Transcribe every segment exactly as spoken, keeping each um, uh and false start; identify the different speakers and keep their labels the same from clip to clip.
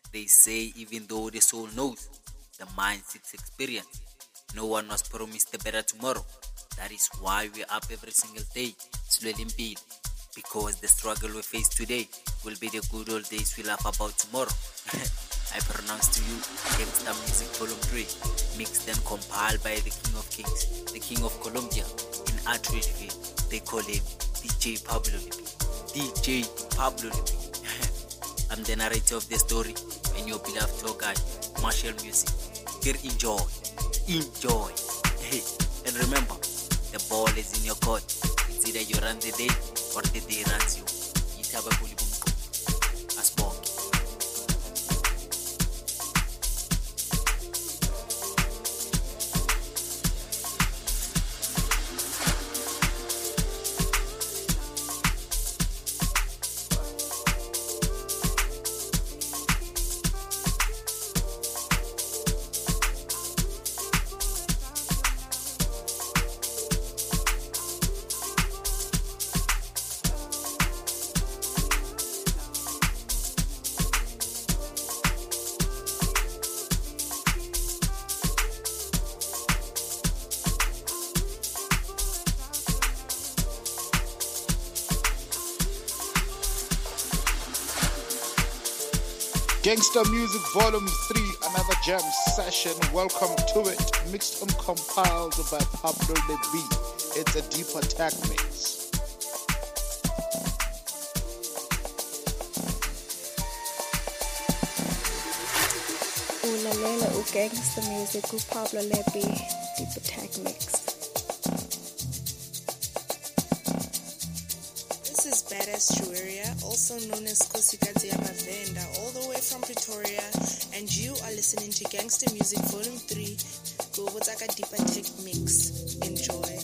Speaker 1: They say even though the soul knows, the mind seeks experience. No one was promised a better tomorrow. That is why we're up every single day, slowly impede. Because the struggle we face today will be the good old days we laugh about tomorrow. I pronounce to you Gangsta Music Volume three, mixed and compiled by the King of Kings, the King of Colombia. In Atridgeville, they call him D J Pablo Lipi. D J Pablo Lipi. I'm the narrator of the story and your beloved tour guide, Marshall Music. Here, enjoy. Enjoy. Hey, and remember, the ball is in your court. It's either you run the day or the day runs you. Itaba Bulibumko. Asbong.
Speaker 2: Gangsta Music Volume three, another jam session. Welcome to it. Mixed and compiled by Pablo Lipi. It's a deep attack mix.
Speaker 3: Ulalela u Gangsta Music u Pablo Lipi, deep attack mix.
Speaker 4: Badass Jueria, also known as Kosikati Amavenda, all the way from Pretoria, and you are listening to Gangsta Music Volume three, Go Wotaka Deeper Tech Mix. Enjoy.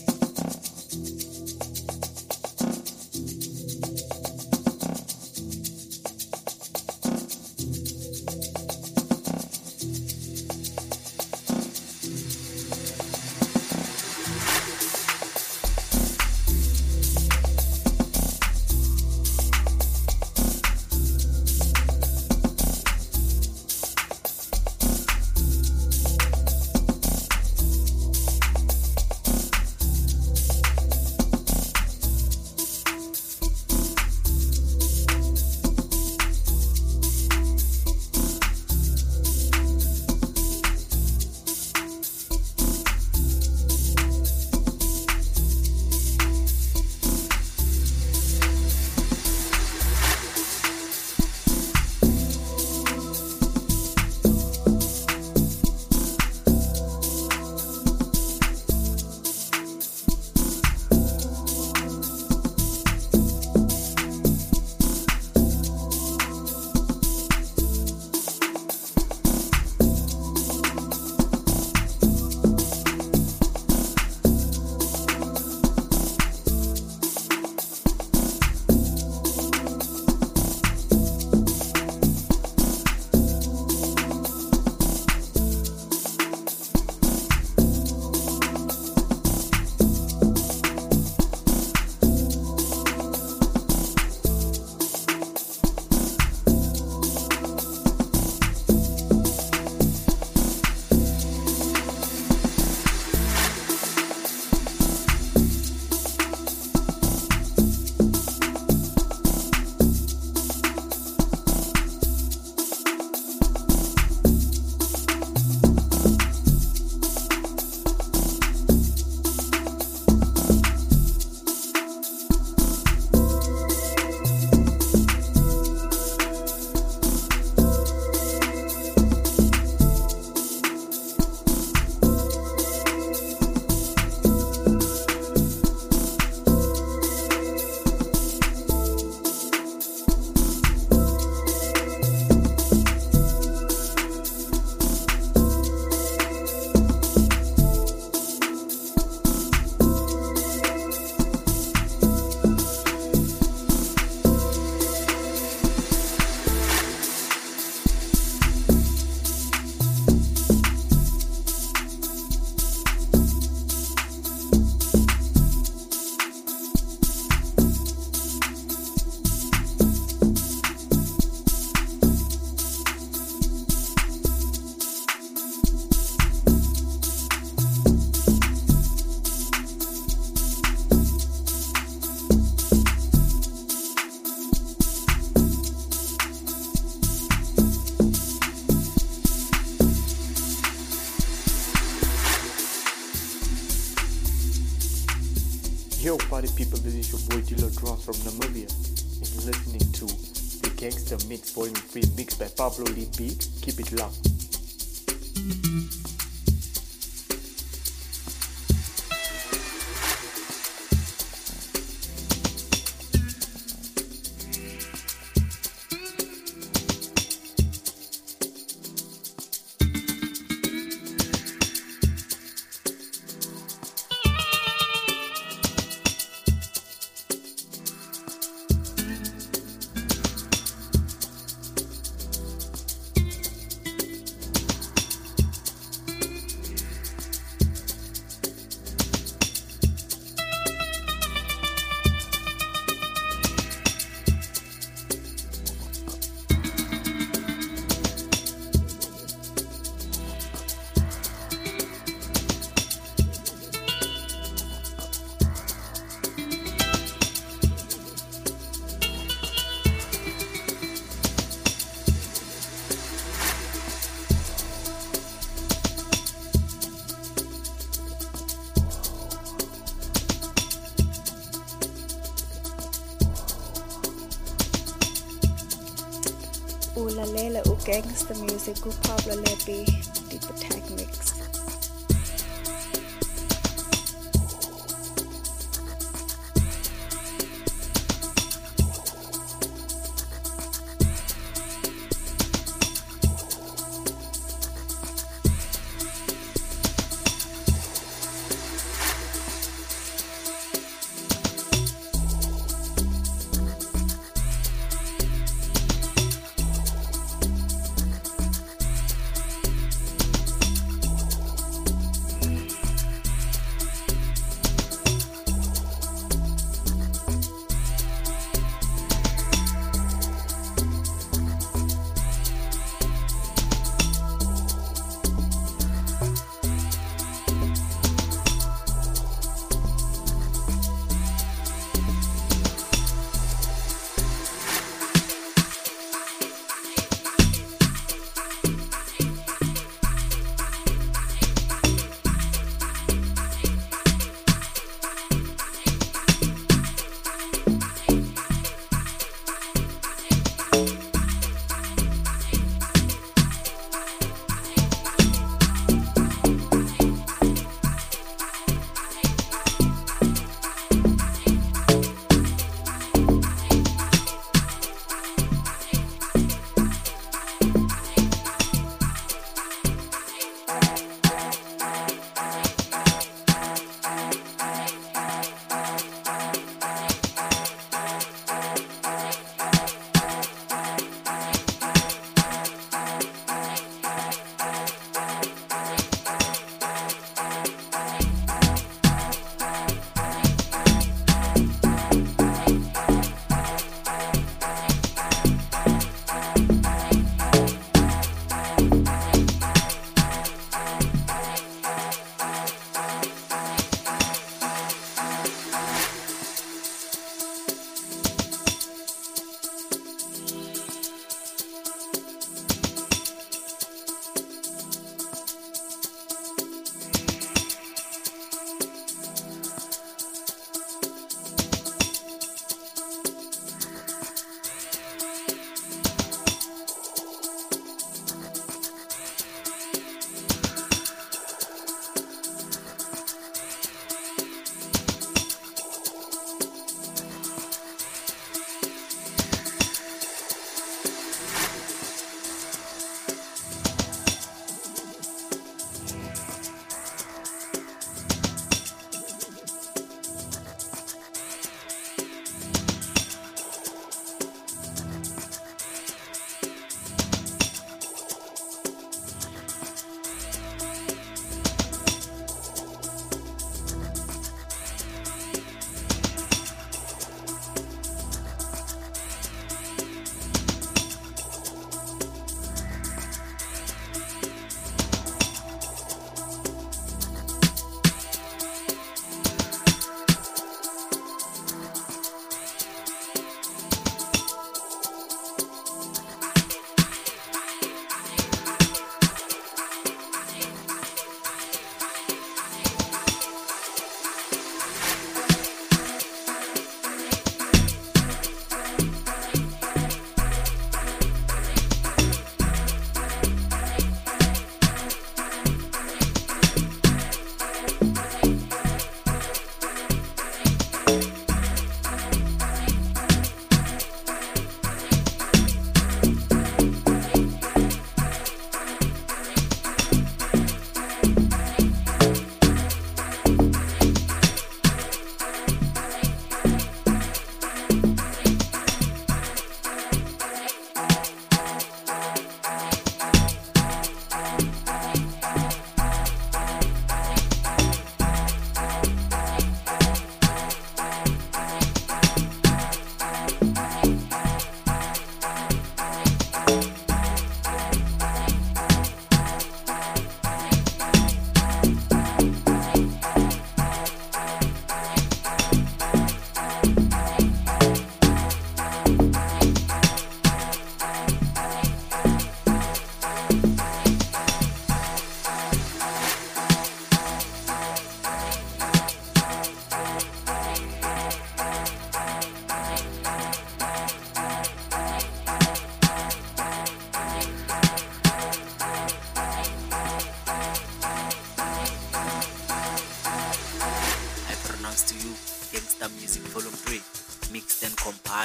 Speaker 5: Yo, party people, this is your boy Dilo Drums from Namibia, and you're listening to the Gangster Mix Volume three mixed by Pablo Lee B. Keep it locked.
Speaker 3: Ulalela ugangster music kuPablo Lepi Deep Attack Mix.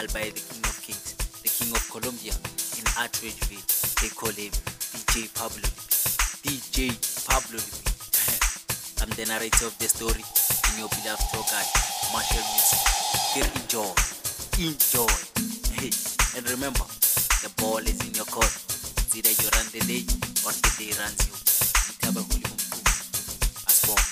Speaker 1: by the King of Kings, the King of Colombia in Atteridgeville. They call him D J Pablo Lipi. D J Pablo Lipi. I'm the narrator of the story in your beloved tour guide, Marshall Music. Here, enjoy. Enjoy. Hey, and remember, the ball is in your court. It's either you run the day or the day runs you. Itaba huli mumku. As born.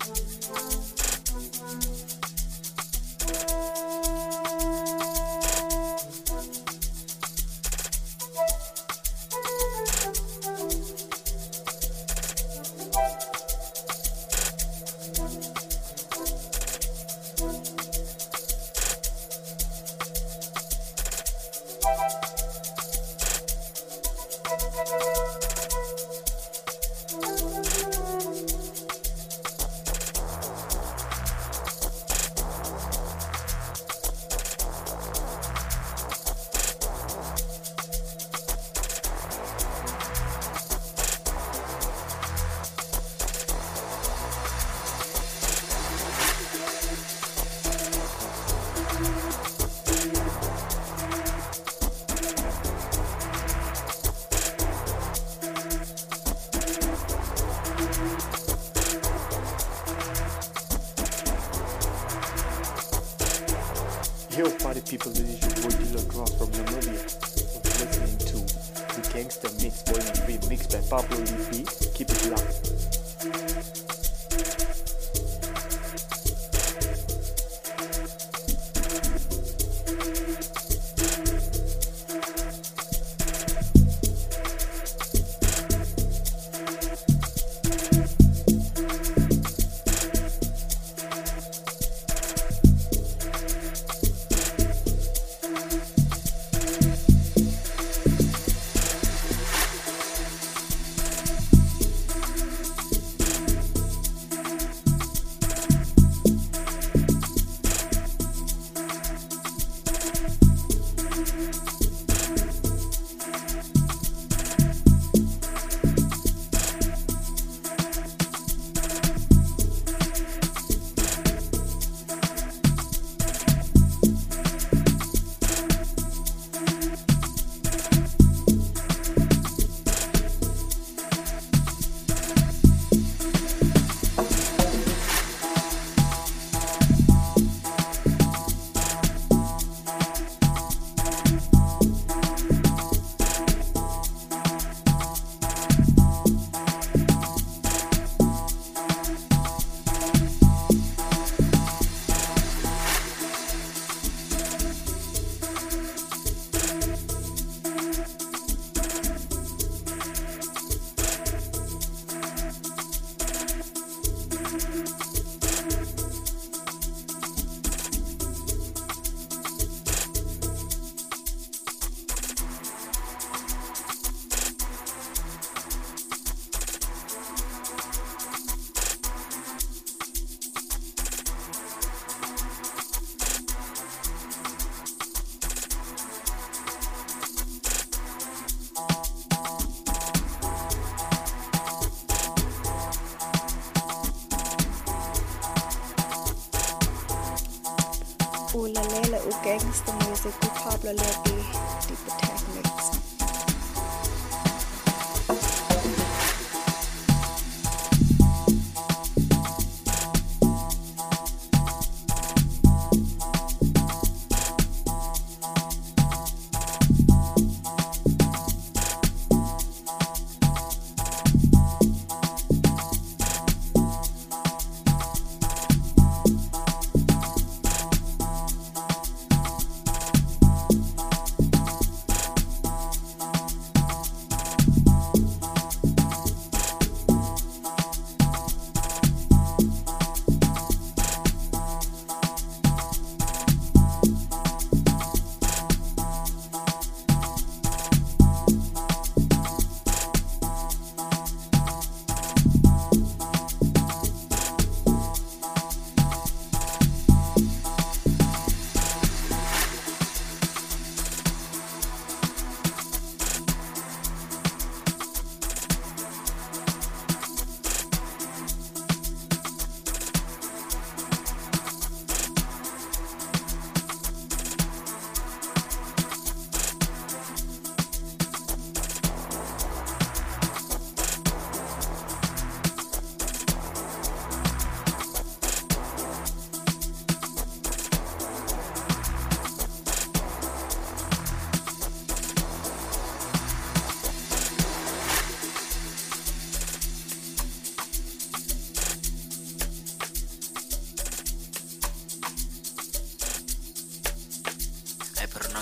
Speaker 5: Yo, party people, this is your boy Dilla Draw from Namibia. And you're listening to The Gangster Mix Volume three, mixed by Pablo Lee B. Keep it locked.
Speaker 3: Ulalela ugangster music with Pablo Levy, Deep Attack Mix.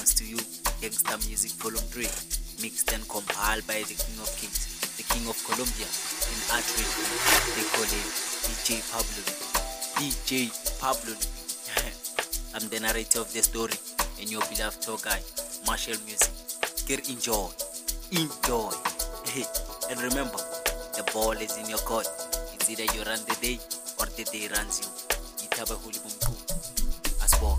Speaker 1: comes to you, Gangsta Music Volume three, mixed and compiled by the King of Kings, the King of Colombia, in art radio. They call him D J Pablo. D J Pablo. I'm the narrator of the story, and your beloved tour guide, Marshall Music. Get enjoy. Enjoy. And remember, the ball is in your court. It's either you run the day or the day runs you. Itaba huli bumku. As walk.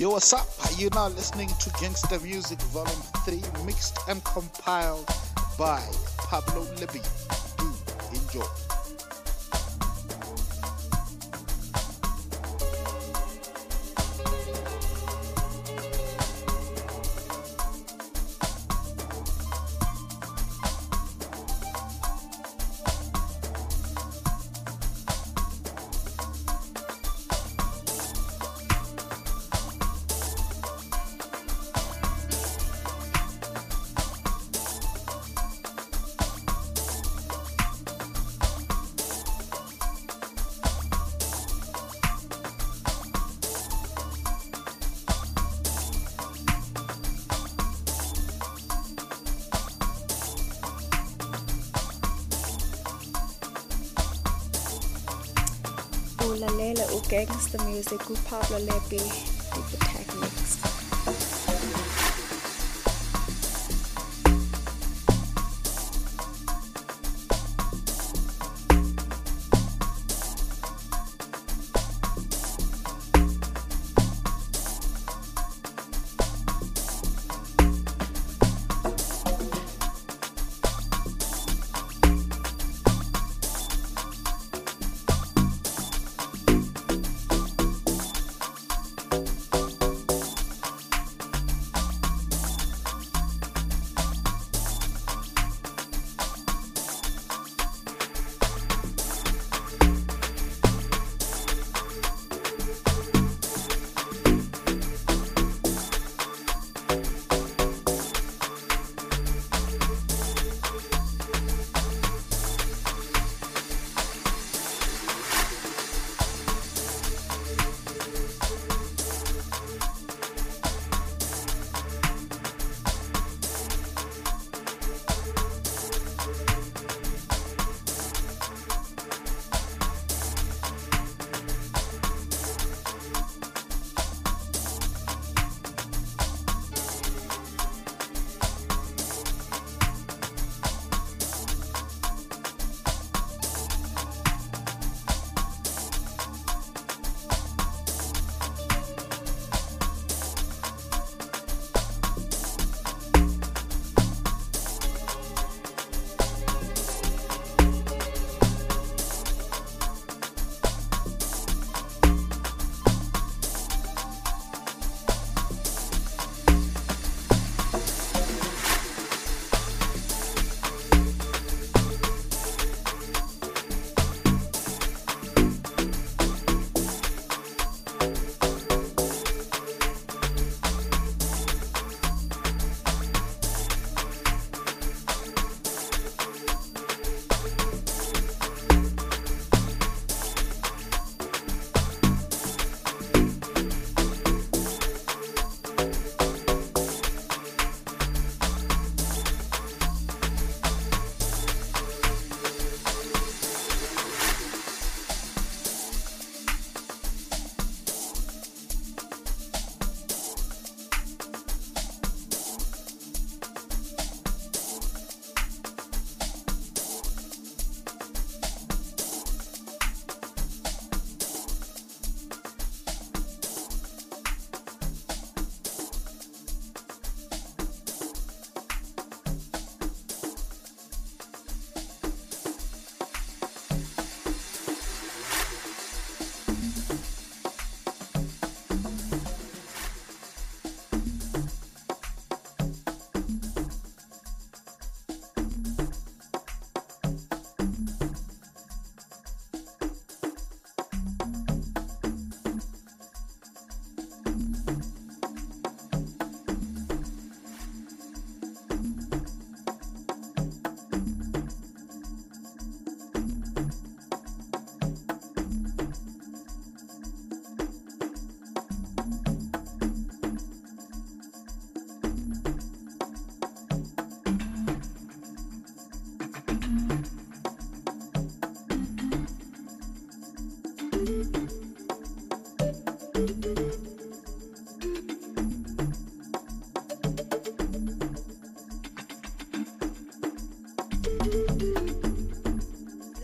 Speaker 2: Yo, what's up? You're now listening to Gangsta Music Volume three, mixed and compiled by Pablo Libby. Do enjoy.
Speaker 3: Ulalela ugangsta music uPablo Libby, Deep Attack Mix.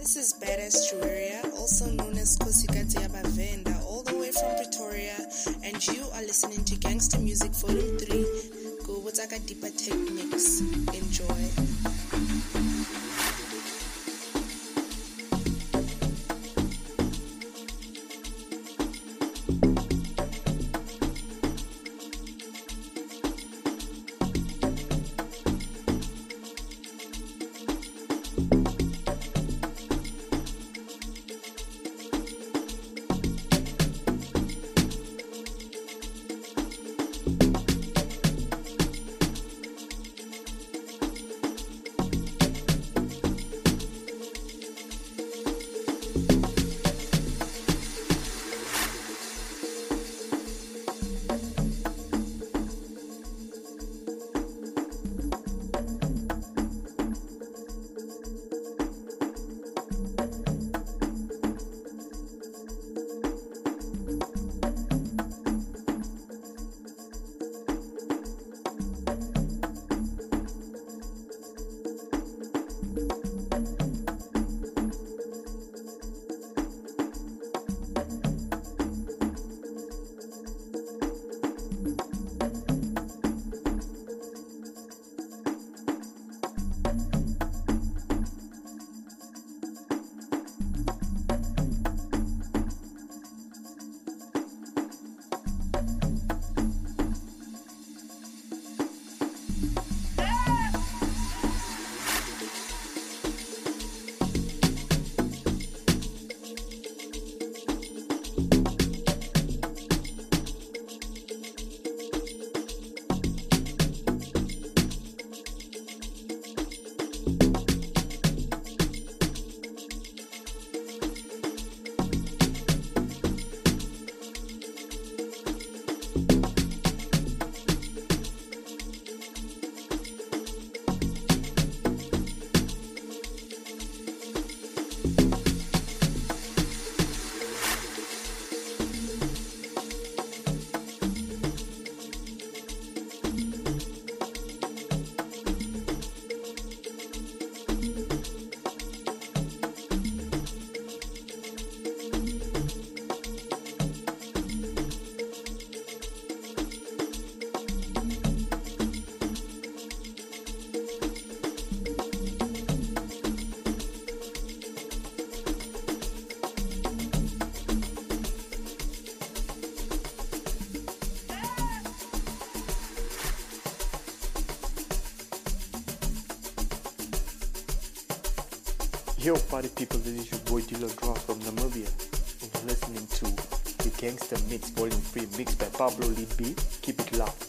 Speaker 4: Badass Jewelry, also known as Kosikati Abavenda, all the way from Pretoria, and and you are listening to Gangster Music Volume three. Go with a deeper tech mix. Enjoy.
Speaker 5: Yo, party people, this is your boy Dilo Draw from Namibia, and you're listening to the Gangster Mix Volume three, mixed by Pablo Lee B. Keep it loud.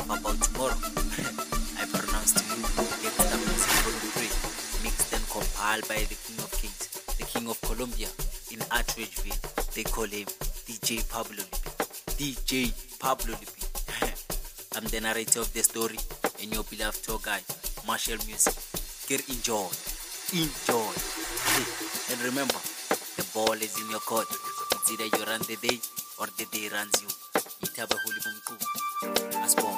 Speaker 1: Papa tomorrow. I pronounce to you Gangsta Music Volume three, mixed and compiled by the King of Kings, the King of Colombia in Atteridgeville. They call him D J Pablo Lipi. D J Pablo Lipi. I'm the narrator of the story and your beloved tour guide, Marshall Music. Get enjoy. Enjoy. And remember, the ball is in your court. It's either you run the day or the day runs you. Itaba huli bumku. Asbom.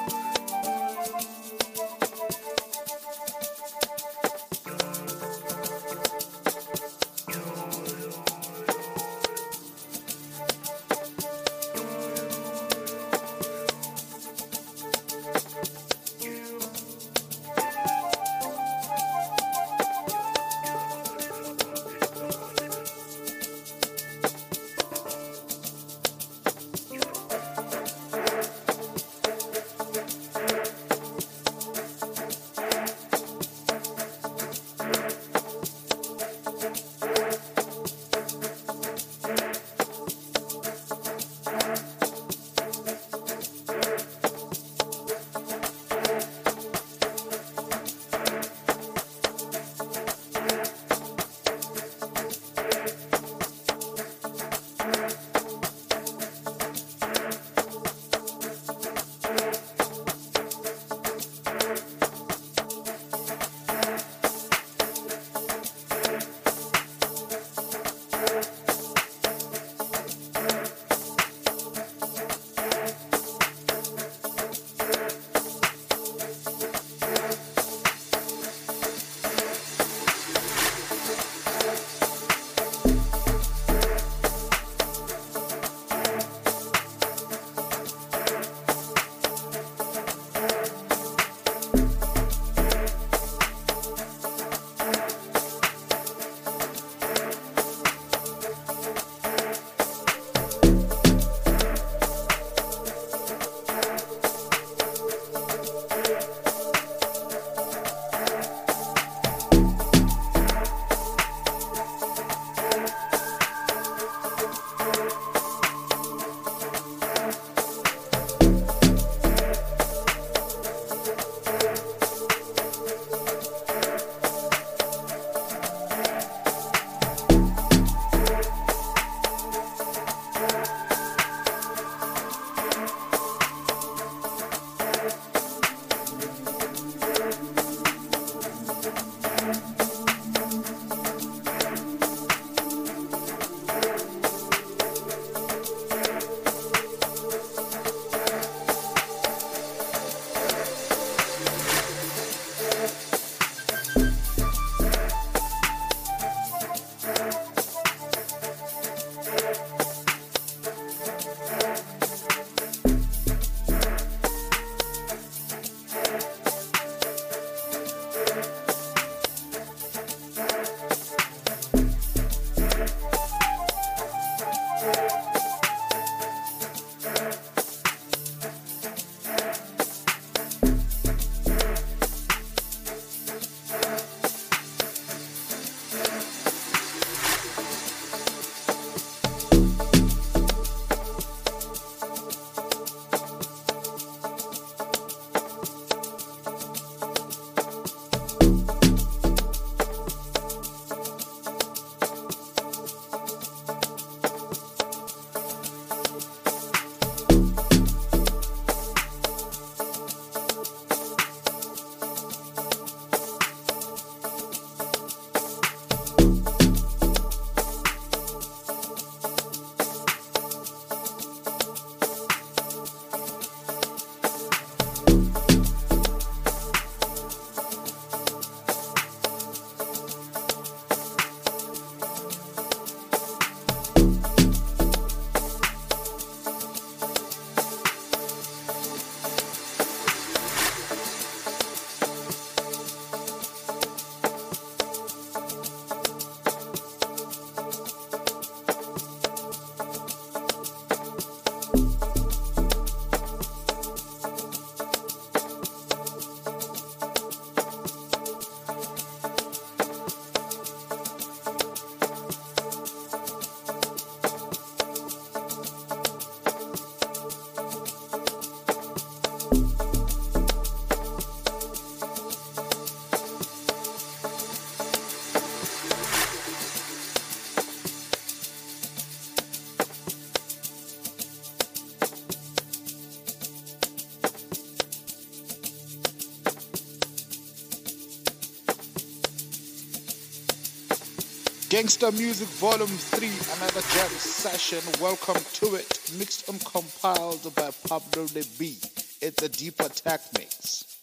Speaker 2: Gangster Music Volume three, another jam session. Welcome to it. Mixed and compiled by Pablo Le B. It's a deeper tech mix.